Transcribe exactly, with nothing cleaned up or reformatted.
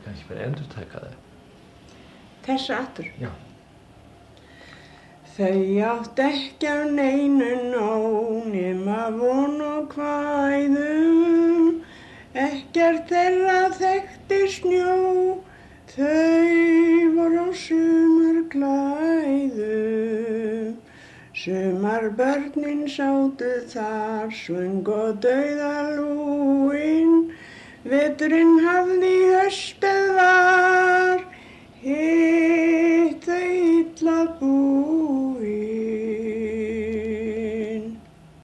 kannski bara endurtaka það. Þessa aftur? Já. Þau átt ekki af neinu nóg nema von og kvæðum, ekkert þeirra þekkti snjó, þau voru á sumarklæðum. Sumar börnin sátu þar, svöng og dauðalúin, veturinn hafði haustið var.